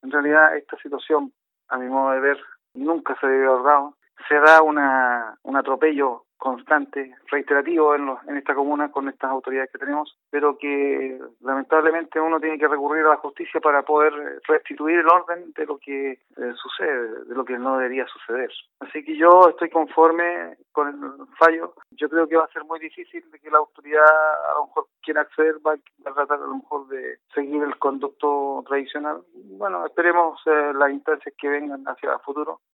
En realidad esta situación, a mi modo de ver, nunca se debió haber dado. Se da un atropello constante, reiterativo en esta comuna con estas autoridades que tenemos, pero que lamentablemente uno tiene que recurrir a la justicia para poder restituir el orden de lo que sucede, de lo que no debería suceder. Así que yo estoy conforme con el fallo. Yo creo que va a ser muy difícil de que la autoridad a lo mejor quiera acceder, va a tratar a lo mejor de seguir el conducto tradicional. Bueno, esperemos las instancias que vengan hacia el futuro.